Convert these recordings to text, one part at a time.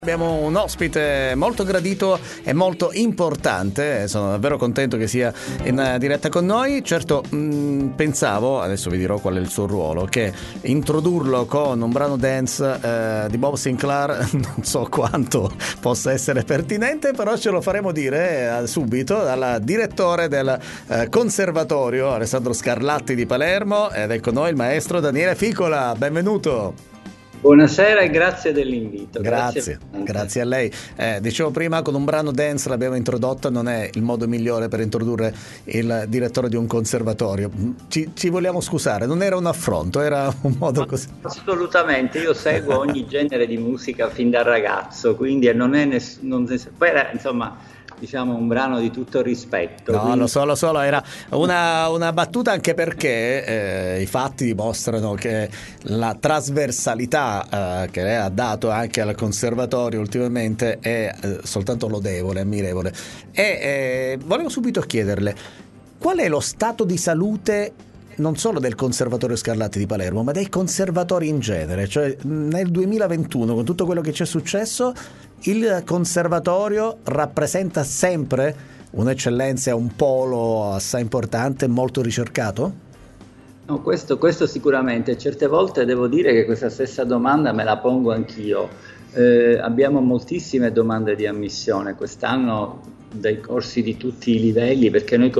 Abbiamo un ospite molto gradito e molto importante, sono davvero contento che sia in diretta con noi. Certo, pensavo, adesso vi dirò qual è il suo ruolo, che introdurlo con un brano dance di Bob Sinclair non so quanto possa essere pertinente, però ce lo faremo dire subito dal direttore del Conservatorio Alessandro Scarlatti di Palermo, ed è con noi il maestro Daniele Ficola. Benvenuto. Buonasera e grazie dell'invito. Grazie a lei. Dicevo prima, con un brano dance l'abbiamo introdotto, non è il modo migliore per introdurre il direttore di un conservatorio. Ci vogliamo scusare, non era un affronto, era un modo così. Assolutamente, io seguo ogni genere di musica fin da ragazzo, quindi non è poi era, insomma, diciamo un brano di tutto rispetto. No, quindi... lo so, era una battuta, anche perché i fatti dimostrano che la trasversalità che lei ha dato anche al conservatorio ultimamente è soltanto lodevole, ammirevole. E volevo subito chiederle qual è lo stato di salute non solo del Conservatorio Scarlatti di Palermo, ma dei conservatori in genere. Cioè, nel 2021, con tutto quello che ci è successo, il conservatorio rappresenta sempre un'eccellenza, un polo assai importante, molto ricercato? No, questo sicuramente. Certe volte devo dire che questa stessa domanda me la pongo anch'io. Abbiamo moltissime domande di ammissione quest'anno, dei corsi di tutti i livelli, perché noi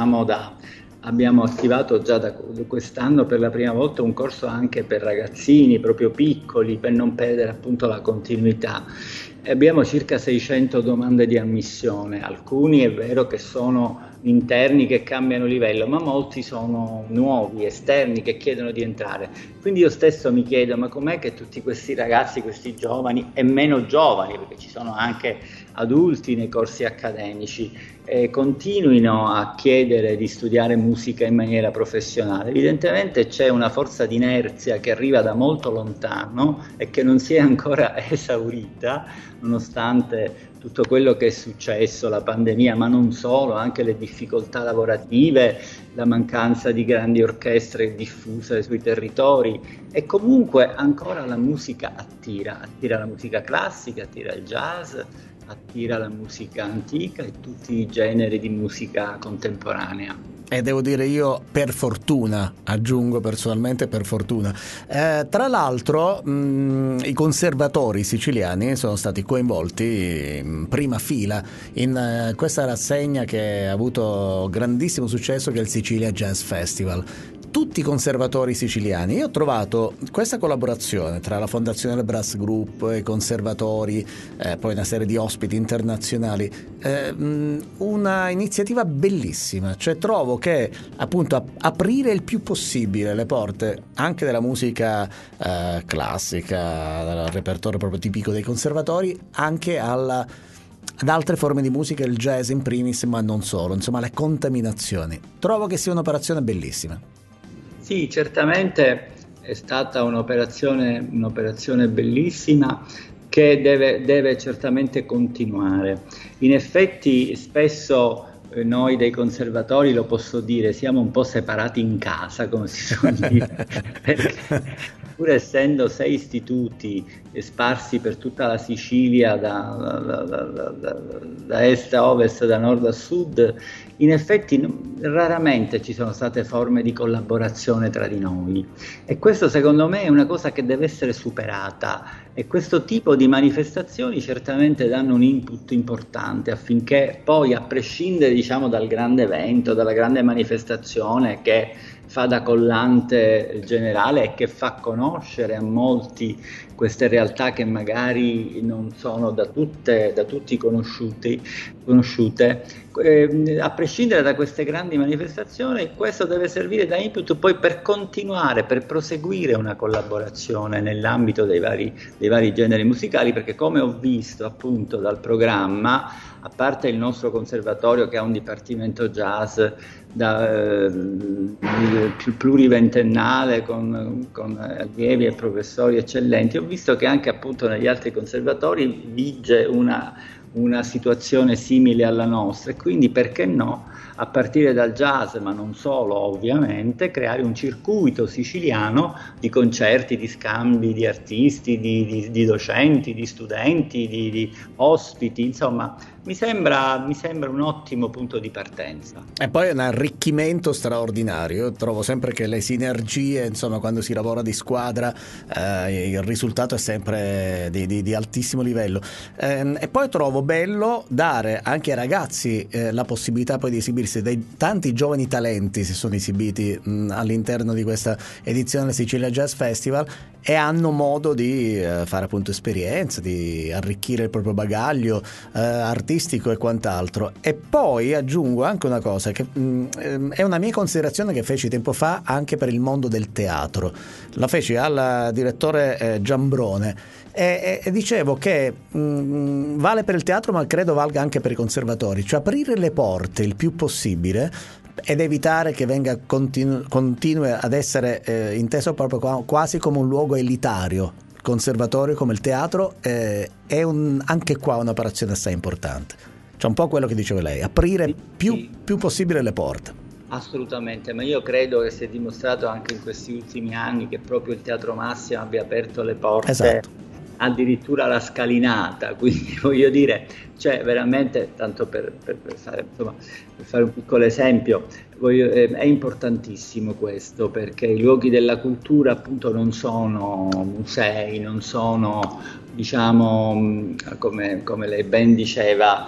abbiamo attivato già da quest'anno per la prima volta un corso anche per ragazzini proprio piccoli, per non perdere appunto la continuità. Abbiamo circa 600 domande di ammissione, alcuni è vero che sono interni che cambiano livello, ma molti sono nuovi, esterni, che chiedono di entrare. Quindi io stesso mi chiedo, ma com'è che tutti questi ragazzi, questi giovani e meno giovani, perché ci sono anche adulti nei corsi accademici, continuino a chiedere di studiare musica in maniera professionale. Evidentemente c'è una forza di inerzia che arriva da molto lontano e che non si è ancora esaurita, nonostante tutto quello che è successo, la pandemia, ma non solo, anche le difficoltà lavorative, la mancanza di grandi orchestre diffuse sui territori. E comunque ancora la musica attira la musica classica, attira il jazz, attira la musica antica e tutti i generi di musica contemporanea. E devo dire io, per fortuna, aggiungo personalmente per fortuna. Tra l'altro i conservatori siciliani sono stati coinvolti in prima fila in questa rassegna che ha avuto grandissimo successo, che è il Sicilia Jazz Festival. Tutti i conservatori siciliani. Io ho trovato questa collaborazione tra la Fondazione del Brass Group, i conservatori, poi una serie di ospiti internazionali, una iniziativa bellissima. Cioè trovo che appunto aprire il più possibile le porte anche della musica classica, del repertorio proprio tipico dei conservatori, anche ad altre forme di musica, il jazz in primis, ma non solo, insomma le contaminazioni. Trovo che sia un'operazione bellissima. Sì, certamente è stata un'operazione bellissima che deve certamente continuare. In effetti spesso noi dei conservatori, lo posso dire, siamo un po' separati in casa, come si suol dire, perché pur essendo 6 istituti sparsi per tutta la Sicilia, da est a ovest, da nord a sud, in effetti raramente ci sono state forme di collaborazione tra di noi, e questo secondo me è una cosa che deve essere superata, e questo tipo di manifestazioni certamente danno un input importante affinché poi, a prescindere diciamo dal grande evento, dalla grande manifestazione che fa da collante generale e che fa conoscere a molti queste realtà che magari non sono da tutti conosciute, a prescindere da queste grandi manifestazioni, questo deve servire da input poi per continuare, per proseguire una collaborazione nell'ambito dei vari generi musicali, perché come ho visto appunto dal programma, a parte il nostro conservatorio che ha un dipartimento jazz più pluriventennale con allievi e professori eccellenti, ho visto che anche appunto negli altri conservatori vige una situazione simile alla nostra, e quindi perché no, a partire dal jazz, ma non solo ovviamente, creare un circuito siciliano di concerti, di scambi di artisti, di docenti, di studenti, di ospiti, insomma mi sembra un ottimo punto di partenza. E poi è un arricchimento straordinario. Io trovo sempre che le sinergie, insomma, quando si lavora di squadra, il risultato è sempre di altissimo livello. E poi trovo bello dare anche ai ragazzi la possibilità poi di esibirsi. Dei tanti giovani talenti si sono esibiti all'interno di questa edizione del Sicilia Jazz Festival e hanno modo di fare appunto esperienze, di arricchire il proprio bagaglio artistico e quant'altro. E poi aggiungo anche una cosa che è una mia considerazione che feci tempo fa anche per il mondo del teatro. La feci al direttore Giambrone e dicevo che vale per il teatro, ma credo valga anche per i conservatori, cioè aprire le porte il più possibile ed evitare che venga continui ad essere inteso proprio quasi come un luogo elitario. Il conservatorio, come il teatro, è anche qua un'operazione assai importante. C'è un po' quello che diceva lei, aprire più possibile le porte. Assolutamente, ma io credo che si è dimostrato anche in questi ultimi anni che proprio il Teatro Massimo abbia aperto le porte, esatto, addirittura la scalinata, quindi voglio dire, cioè veramente, tanto per fare un piccolo esempio, è importantissimo questo, perché i luoghi della cultura appunto non sono musei, non sono, diciamo, come lei ben diceva,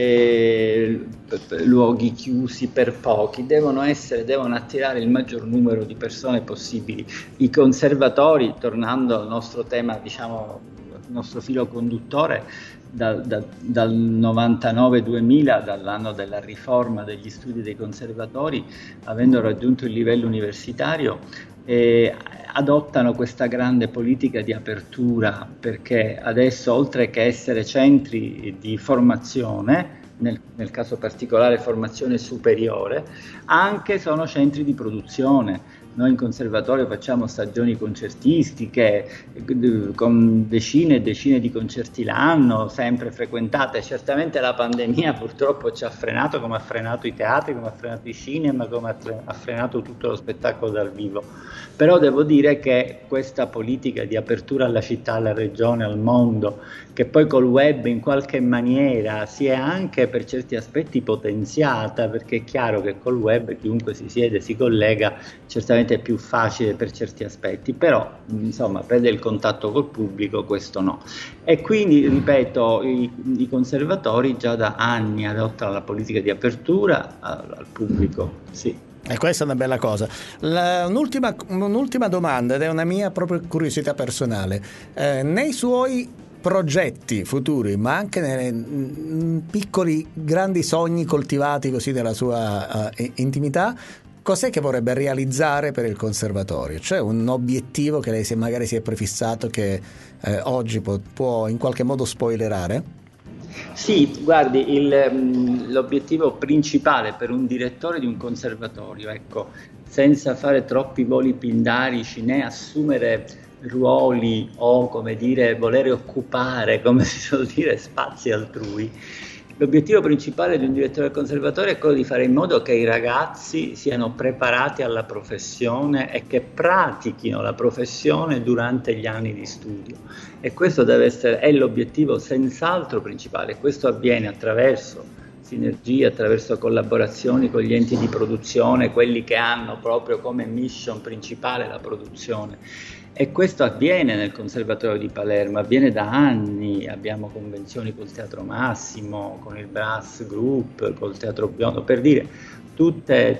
luoghi chiusi per pochi, devono attirare il maggior numero di persone possibili. I conservatori, tornando al nostro tema, diciamo, il nostro filo conduttore, dal 99-2000, dall'anno della riforma degli studi dei conservatori, avendo raggiunto il livello universitario, adottano questa grande politica di apertura, perché adesso, oltre che essere centri di formazione, nel caso particolare formazione superiore, anche sono centri di produzione. Noi in conservatorio facciamo stagioni concertistiche con decine e decine di concerti l'anno, sempre frequentate. Certamente la pandemia purtroppo ci ha frenato, come ha frenato i teatri, come ha frenato i cinema, come ha frenato tutto lo spettacolo dal vivo. Però devo dire che questa politica di apertura alla città, alla regione, al mondo, che poi col web in qualche maniera si è anche per certi aspetti potenziata, perché è chiaro che col web chiunque si siede, si collega, certamente è più facile per certi aspetti, però insomma perde il contatto col pubblico, questo no. E quindi, ripeto, i conservatori già da anni adottano la politica di apertura al pubblico, sì. E questa è una bella cosa. Un'ultima domanda, ed è una mia proprio curiosità personale. Nei suoi progetti futuri, ma anche nei piccoli, grandi sogni coltivati così nella sua intimità, cos'è che vorrebbe realizzare per il conservatorio? C'è un obiettivo che lei magari si è prefissato che oggi può in qualche modo spoilerare? Sì, guardi, l'obiettivo principale per un direttore di un conservatorio, ecco, senza fare troppi voli pindarici né assumere ruoli o, come dire, volere occupare, come si suol dire, spazi altrui. L'obiettivo principale di un direttore del conservatorio è quello di fare in modo che i ragazzi siano preparati alla professione e che pratichino la professione durante gli anni di studio. E questo è l'obiettivo senz'altro principale. Questo avviene attraverso sinergie, attraverso collaborazioni con gli enti di produzione, quelli che hanno proprio come mission principale la produzione. E questo avviene nel Conservatorio di Palermo, avviene da anni, abbiamo convenzioni col Teatro Massimo, con il Brass Group, col Teatro Biondo, per dire, tutte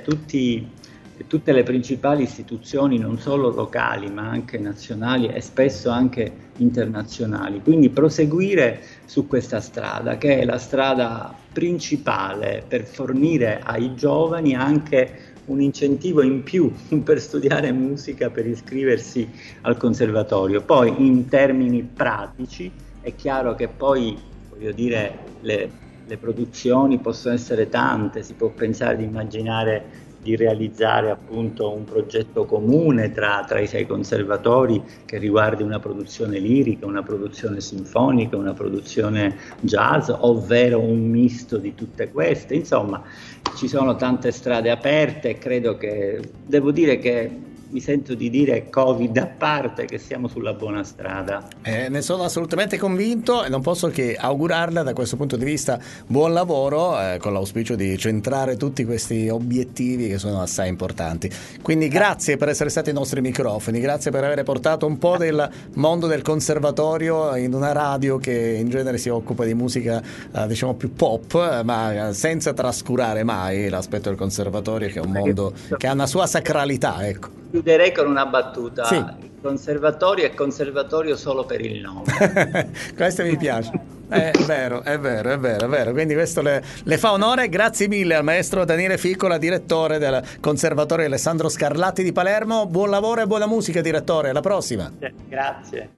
le principali istituzioni, non solo locali ma anche nazionali e spesso anche internazionali. Quindi proseguire su questa strada, che è la strada principale per fornire ai giovani anche un incentivo in più per studiare musica, per iscriversi al conservatorio. Poi in termini pratici è chiaro che poi, voglio dire, le produzioni possono essere tante, si può pensare di immaginare di realizzare appunto un progetto comune tra i 6 conservatori che riguardi una produzione lirica, una produzione sinfonica, una produzione jazz, ovvero un misto di tutte queste. Insomma, ci sono tante strade aperte e credo che, devo dire che mi sento di dire, Covid a parte, che siamo sulla buona strada. Ne sono assolutamente convinto e non posso che augurarle da questo punto di vista buon lavoro, con l'auspicio di centrare tutti questi obiettivi che sono assai importanti. Quindi grazie per essere stati ai nostri microfoni, grazie per aver portato un po' del mondo del conservatorio in una radio che in genere si occupa di musica diciamo più pop, ma senza trascurare mai l'aspetto del conservatorio, che è un mondo che ha una sua sacralità, ecco. Chiuderei con una battuta. Sì. Il conservatorio è conservatorio solo per il nome. Questo mi piace. È vero. Quindi questo le fa onore. Grazie mille al maestro Daniele Ficcola, direttore del Conservatorio Alessandro Scarlatti di Palermo. Buon lavoro e buona musica, direttore. Alla prossima. Grazie.